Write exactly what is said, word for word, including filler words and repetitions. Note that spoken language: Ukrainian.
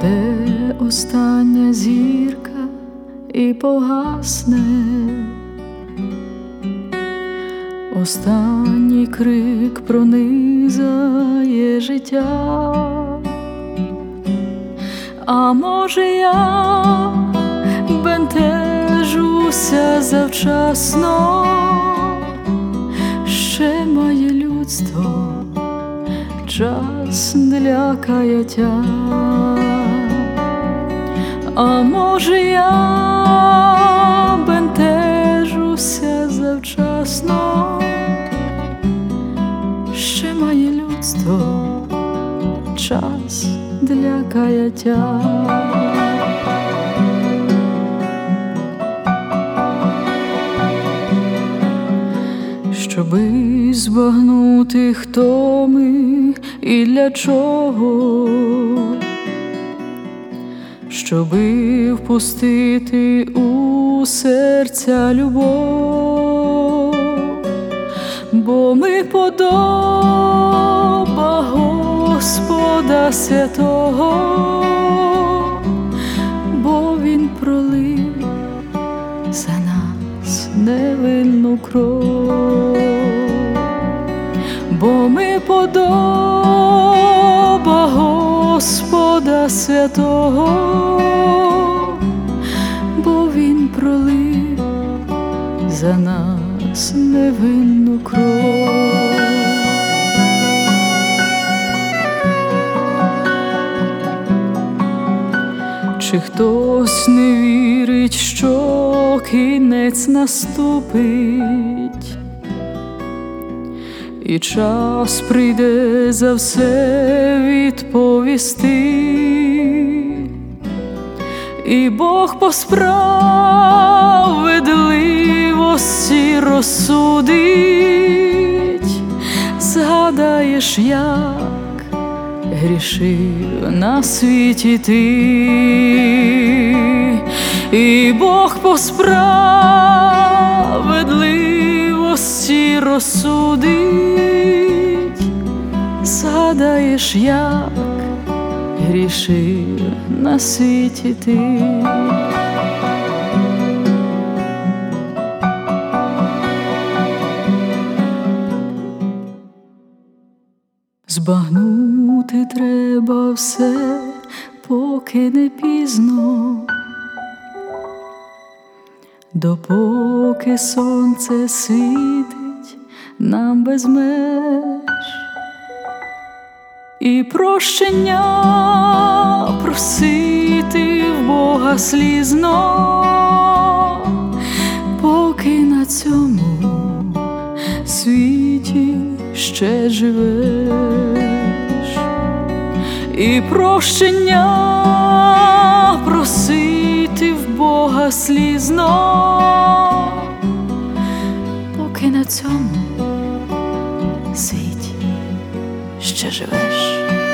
Впаде остання зірка і погасне, останній крик пронизає життя. А може, я бентежуся завчасно, ще має людство час для каяття. А може, я бентежуся завчасно, ще має людство час для каяття. Щоби збагнути, хто ми і для чого, щоби впустити у серця любов, бо ми подоба Господа святого, бо Він пролив за нас невинну кров, бо ми подоба Господа святого, бо Він пролив за нас невинну кров. Чи хтось не вірить, що кінець наступить, і час прийде за все відповісти, і Бог по справедливості розсудить? Згадаєш, як грішив на світі ти, і Бог по справедливості розсудить. Згадаєш, як грішив на світі ти. Збагнути треба все, поки не пізно, допоки сонце світить нам без меж, і прощення просити в Бога слізно, поки на цьому світі ще живеш, і прощення просити в Бога слізно, поки на цьому світі ще живеш.